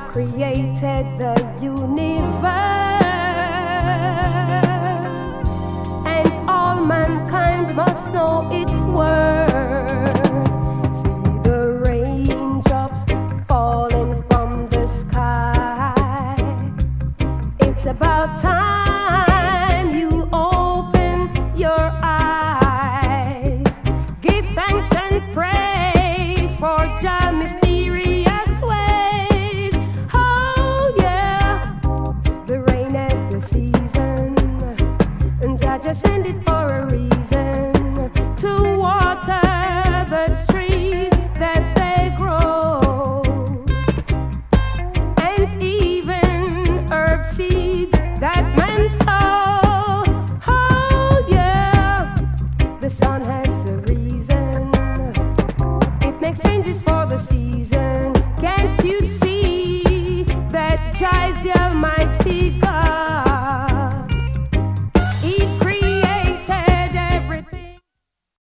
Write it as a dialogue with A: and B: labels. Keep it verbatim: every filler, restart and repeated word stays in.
A: created the universe, and all mankind must know its worth. See the raindrops falling from the sky. It's about time you open your eyes. Give thanks and praise for Jah mysterious ways. Oh yeah, the rain is the season, and Jah just send it for a reason, to water the trees that they grow, and even herb seeds that man sow. Oh yeah, the sun has a reason. It makes changes for the season. Can't you see that Jah is the